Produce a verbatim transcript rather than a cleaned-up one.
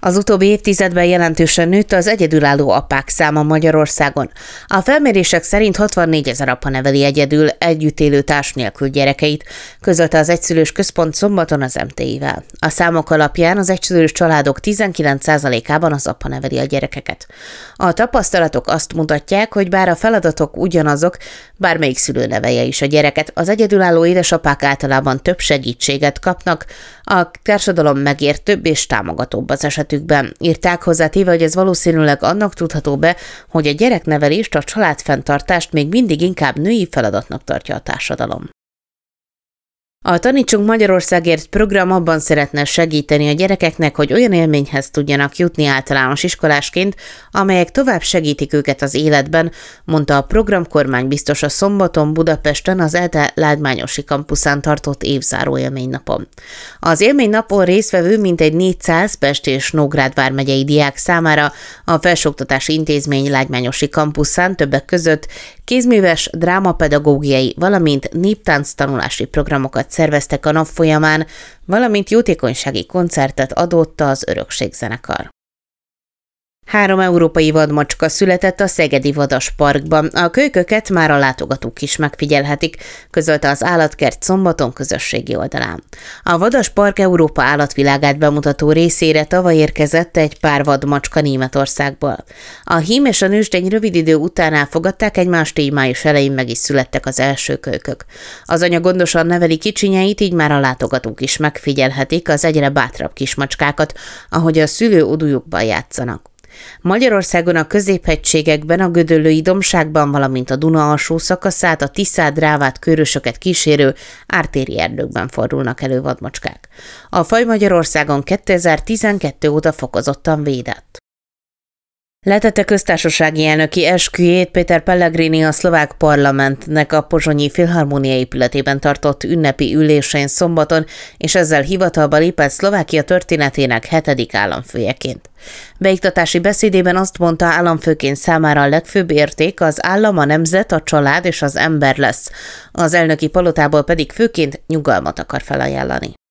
Az utóbbi évtizedben jelentősen nőtt az egyedülálló apák száma Magyarországon. A felmérések szerint hatvannégyezer apa neveli egyedül együtt élő társ nélkül gyerekeit, közölte az Egyszülős Központ szombaton az em té i-vel. A számok alapján az egyszülős családok tizenkilenc százalékában az apa neveli a gyerekeket. A tapasztalatok azt mutatják, hogy bár a feladatok ugyanazok, bármelyik szülő nevelje is a gyereket, az egyedülálló édesapák általában több segítséget kapnak, a társadalom megértőbb és támogatóbb az esetükben. Írták hozzátéve, hogy ez valószínűleg annak tudható be, hogy a gyereknevelést, a családfenntartást még mindig inkább női feladatnak tartja a társadalom. A Tanítsunk Magyarországért program abban szeretne segíteni a gyerekeknek, hogy olyan élményhez tudjanak jutni általános iskolásként, amelyek tovább segítik őket az életben, mondta a program kormánybiztos a szombaton Budapesten az ELTE Lágymányosi kampuszán tartott évzáró élménynapon. Az élménynapon résztvevő mintegy négyszáz Pest és Nógrád vármegyei diák számára a Felsőoktatási Intézmény Lágymányosi kampuszán többek között kézműves, drámapedagógiai, valamint néptánc tanulási programokat szerveztek a nap folyamán, valamint jótékonysági koncertet adott az Örökség-zenekar. Három európai vadmacska született a Szegedi Vadasparkban. A kölyköket már a látogatók is megfigyelhetik, közölte az Állatkert szombaton közösségi oldalán. A Vadaspark Európa állatvilágát bemutató részére tavaly érkezett egy pár vadmacska Németországból. A hím és a nőstény rövid idő után elfogadták egymást, így május elején meg is születtek az első kölykök. Az anya gondosan neveli kicsinyeit, így már a látogatók is megfigyelhetik az egyre bátrabb kismacskákat, ahogy a szülő udujukban játszanak. Magyarországon a középhegységekben, a Gödöllői dombságban, valamint a Duna alsó szakaszát, a Tiszát, Drávát, Körösöket kísérő ártéri erdőkben fordulnak elő vadmacskák. A faj Magyarországon kétezer-tizenkettő óta fokozottan védett. Letette köztársasági elnöki esküjét Péter Pellegrini a szlovák parlamentnek a pozsonyi Filharmónia épületében tartott ünnepi ülésén szombaton, és ezzel hivatalba lépett Szlovákia történetének hetedik államfőjeként. Beiktatási beszédében azt mondta, államfőként számára a legfőbb érték az állam, a nemzet, a család és az ember lesz. Az elnöki palotából pedig főként nyugalmat akar felajánlani.